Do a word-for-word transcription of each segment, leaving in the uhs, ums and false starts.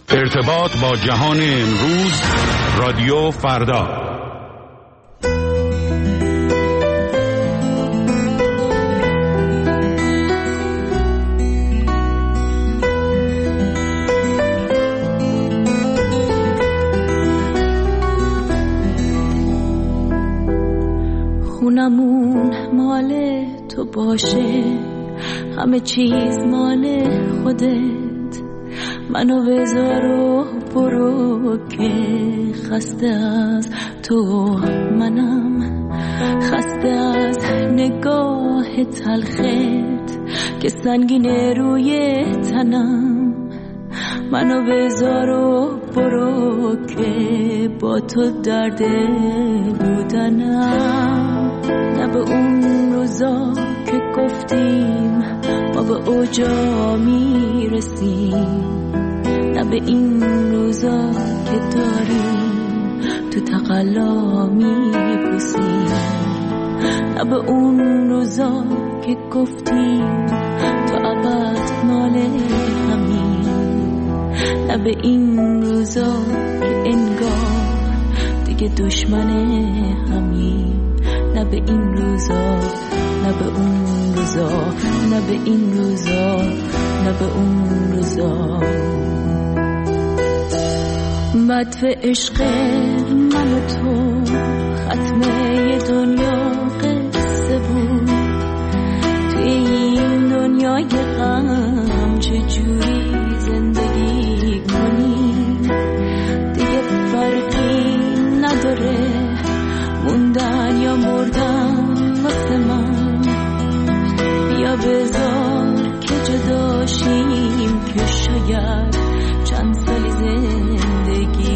ارتباط با جهان امروز، رادیو فردا. خونمون مال تو باشه، همه چیز مال خودت، منو بذار و برو که خسته از تو منم، خسته از نگاه تلخت که سنگینه روی تنم، منو بذار و برو که با تو درد بودنم، نه به اون روزا که گفتیم ما به اوجا میرسیم، نه به این روزا که داریم تو تقلا میپوسیم، نه به اون روزا که گفتیم تو ابد مال همین، نه به این روزا که انگار دیگه دشمن همین، نه به این روزا، نه به اون روزا، نه به این روزا، نه به اون روزا. مدفع عشق من و تو ختمه دنیا قصه بود، توی این دنیای غم چجوری زندگی کنی، دیگه فرقی نداره موندن یا مردن واسه من، بیا بذار که جداشیم که شاید چند سالی زندگی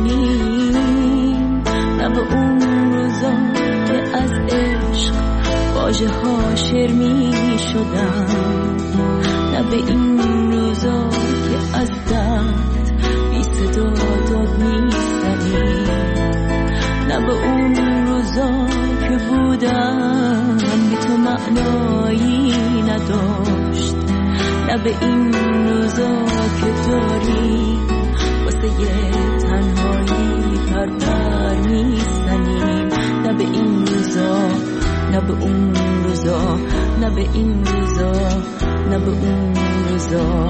کنیم، نه به اون روزا که از عشق واژه ها شعر می شدم، نه به این روزا که از درد بی صدا داد می زنیم، نه به اون روزا که بودم بی تو معنایی نداشت، نه به این روزا که داری واسه یه تنهایی پرپر میزنیم، نه به این روزا، نه به اون روزا، نه به این روزا، نه به اون روزا.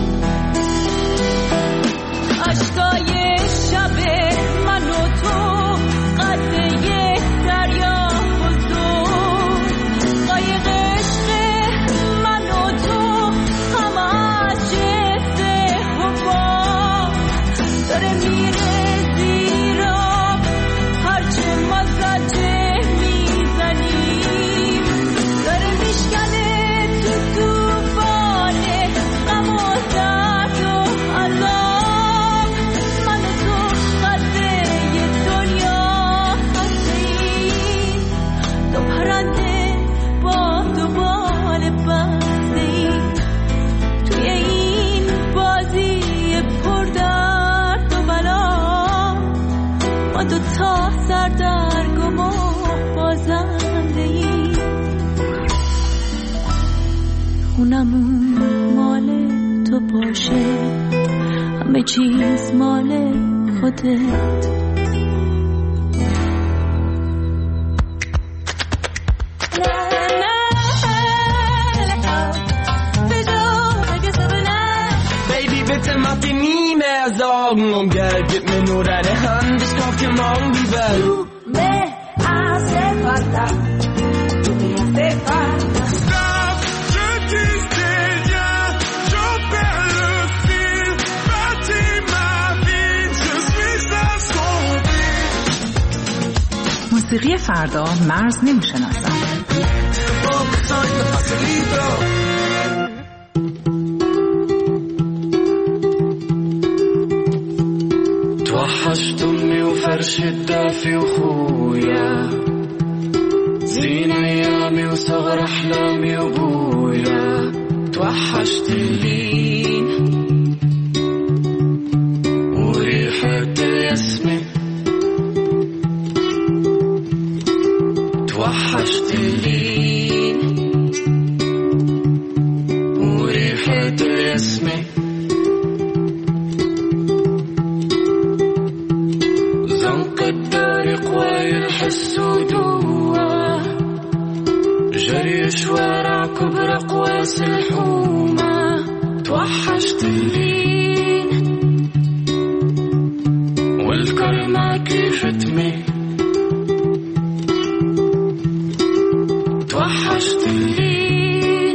عشقای شب من و تو قد یک دریا بزرگ، قایق عشق من و تو همه از جسته حبا داره میره زیر آب، هرچه ما زجه میزنیم داره میشکنه تو توفان غم و درد و عذاب، من و تو قده یه دنیا هستیم، دو پرنده با دو بال بستیم توی این بازی پر درد و بلا، ما دو تا سردرگم و بازنده ایم. خونمون مال تو باشه، همه چیز مال خودت، bitte mach dir nie mehr Sorgen um Geld, gib mir nur deine Hand, ich kauf dir morgen die Welt. Du me hace falta, tú me hace falta. Stop, je disais rien, j'en perds le fil, bâtis ma vie, je suis assombri. موسیقی فردا مرز نمیشناسد. توحشت امي وفرش الدافي وخويا، زين ايامي وصغر احلامي وابويا، توحشت اللين وريحة ياسمين، توحشت اللين وريحة ياسمين، السدوة جري شوارعك برقواس الحومة توحشت اللين والكرمة كيف تمي توحشت اللين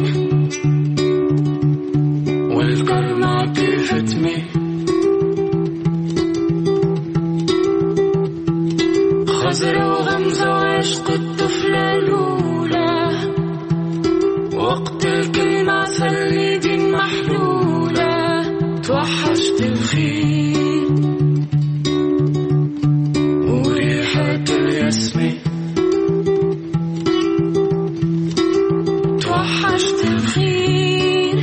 والكرمة كيف تمي خزرة وغمزة وعشق الطفلة الأولى وقت الكلمة سلي دين محلولة توحشت الخيل وريحة الياسمين توحشت الخيل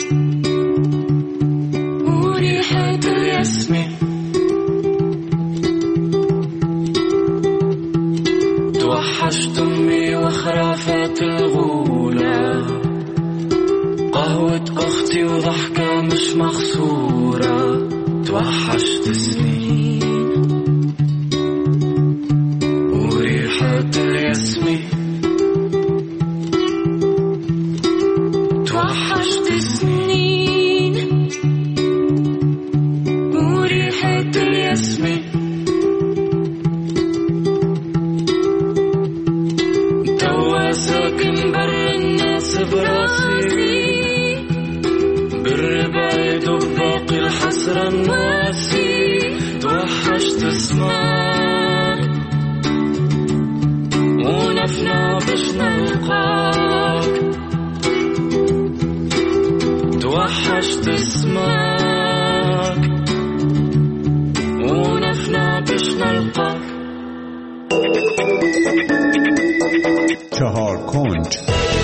وريحة الياسمين توحشت أمي وخرافات الغولة قهوة أختي وضحكة مش مخصورة توحشت سنين وريحة الياسمين توحشت سنين وريحة الياسمين توا ساكن بر الناس براسي بالربايد وباقي الحسرة الناسي توحشت اسمك ونفنا باش نلقاك توحشت اسمك ونفنا باش نلقاك چهار کنج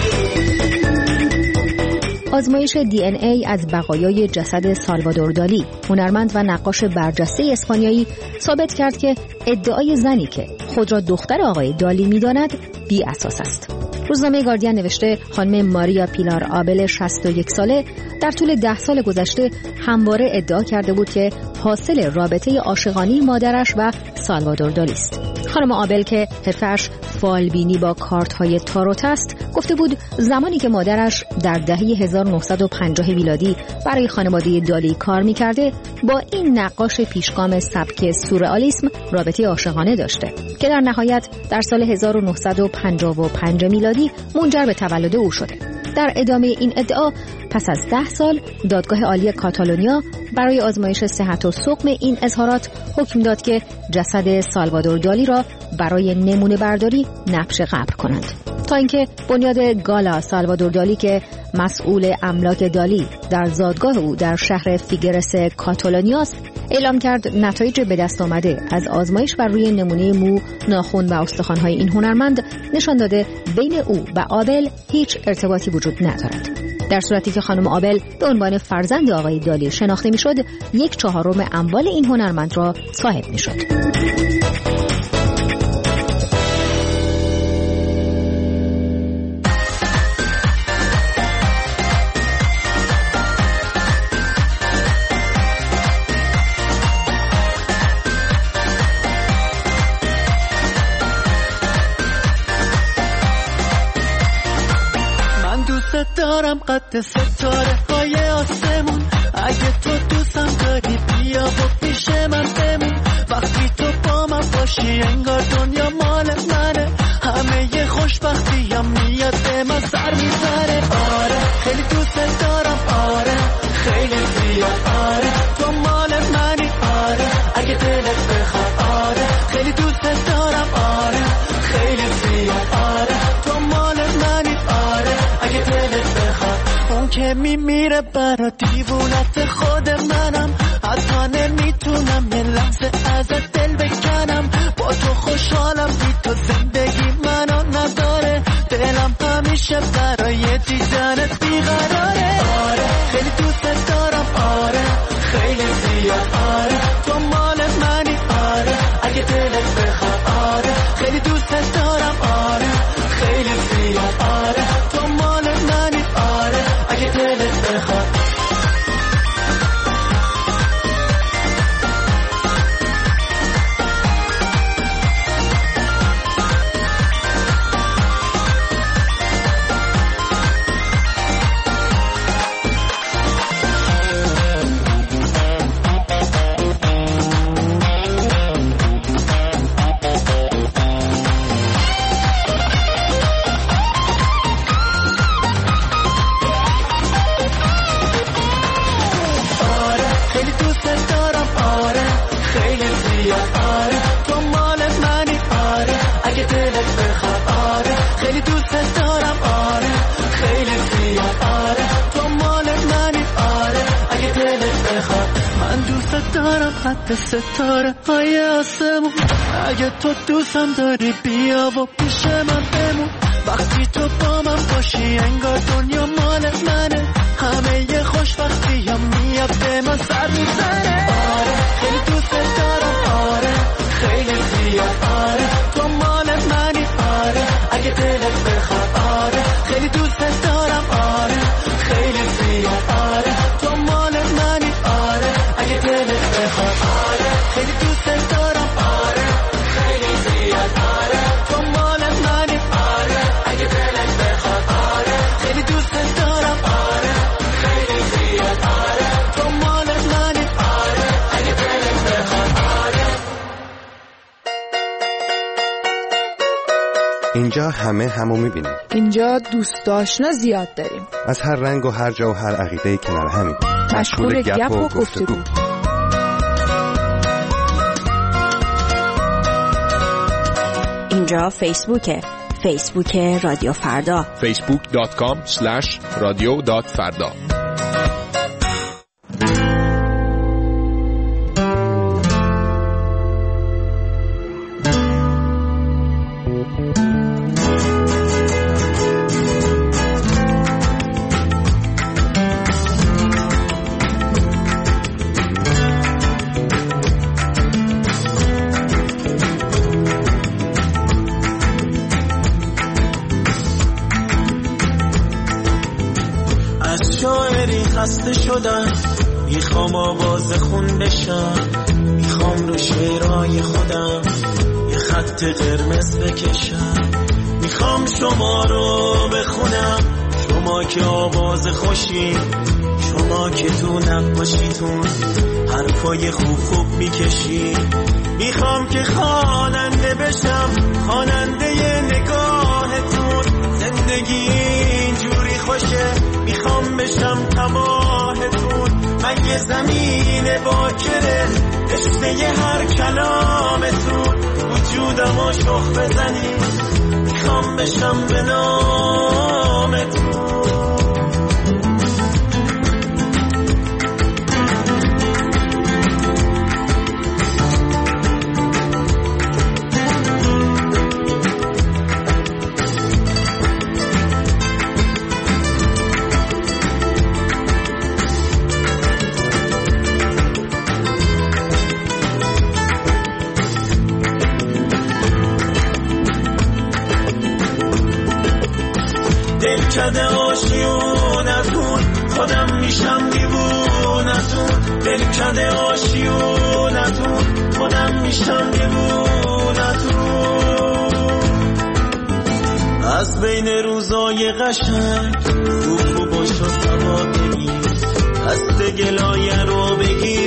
آزمایش دی ان ای از بقایای جسد سالوادور دالی، هنرمند و نقاش برجسته اسپانیایی، ثابت کرد که ادعای زنی که خود را دختر آقای دالی می‌داند بی اساس است. روزنامه گاردین نوشته خانم ماریا پیلار آبل شصت و یک ساله در طول ده سال گذشته همواره ادعا کرده بود که حاصل رابطه عاشقانه مادرش و سالوادور دالی است. خانم آبل که حرفش فالبینی با کارت‌های تاروت است، گفته بود زمانی که مادرش در دهه هزار و نهصد و پنجاه میلادی برای خانواده دالی کار می‌کرده، با این نقاش پیشگام سبک سورئالیسم رابطه عاشقانه داشته که در نهایت در سال هزار و نهصد و پنجاه و پنج میلادی منجر به تولد او شده. در ادامه این ادعا پس از ده سال دادگاه عالی کاتالونیا برای آزمایش صحت و سقم این اظهارات حکم داد که جسد سالوادور دالی را برای نمونه برداری نبش قبر کنند، تا اینکه بنیاد گالا سالوادور دالی که مسئول املاک دالی در زادگاه او در شهر فیگرس کاتالونیا است اعلام کرد نتایج به دست آمده از آزمایش بر روی نمونه مو، ناخن و استخوان‌های این هنرمند نشان داده بین او و آبل هیچ ارتباطی وجود ندارد. در صورتی که خانم آبل به عنوان فرزند آقای دالی شناخته میشد، یک چهارم اموال این هنرمند را صاحب میشد. دارم قد ستاره های آسمون، اگه تو دوستم داری بیا و پیش من بمون. وقتی تو با من باشی انگار دنیا مال منه، همه ی خوشبختی هم میاد به من سر میزنه. آره خیلی دوست دارم، آره خیلی زیاد، آره تو مال منی، آره اگه دلت بخواد، آره خیلی دوست دارم، آره خیلی زیاد، آره تو مال منی، آره اگه دلت بخواد. اون که میمیره برا دیوونت خود منم، حتی نمیتونم یه لحظه ازت دل بکنم. با تو خوشحالم، بی تو زندگی منو نداره، دلم همیشه برای دیدنت بیقراره. آره خیلی دوست دارم، آره خیلی زیاد، آره تو مال منی، آره اگه دلت بخواد، آره خیلی دوست دارم، آره خیلی زیاد، آره تو مال منی، آره اگه دلت بخواد. دوست دارم قد ستاره های آسمون. اگه تو دوستم داری بیا و پیش من بمون. وقتی تو با من باشی انگار دنیا مال منه. همه یه خوشبختی هم میاد به من سر میزنه. آره خیلی دوست دارم، آره خیلی زیاد، آره تو مال منی، آره اگه دلت بخواد، آره خیلی دوست دارم، آره خیلی زیاد، آره تو مال منی، آره اگه دلت بخواد، آره خیلی دوست دارم، آره خیلی زیاد، آره تو مال منی، آره اگه دلت بخواد، آره خیلی دوست دارم، آره خیلی زیاد، آره تو مال منی، آره اگه دلت بخواد، آره. اینجا همه همو میبینیم. اینجا دوست داشتنا زیاد داریم. از هر رنگ و هر جا و هر عقیده‌ای کنار همین. مشغول گپ و گفتگو. اینجا فیسبوکه. فیسبوک رادیو فردا. فیسبوک دات کام اسلش رادیو دات فردا. خسته شدم، میخوام آواز خون بشم، میخوام رو شعرهای خودم یه خط قرمز بکشم، میخوام شما رو بخونم، شما که آواز خوشی، شما که تو نقاشیتون حرفای خوب خوب میکشی، میخوام که خواننده بشم، خواننده نگاهتون، زندگی اینجوری خوشه، میخوام بشم تباهتون، من یه زمین باکره، تشنه هر کلامتون، وجودمو شخ بزنی، میخوام بشم به نامتون. دلکده آشیونتون، خودم میشم دیوونتون، دلکده آشیونتون، خودم میشم دیوونتون. از بین روزای قشنگ خوب خوب باش و سوا بگیر، هست گلایه رو بگیر،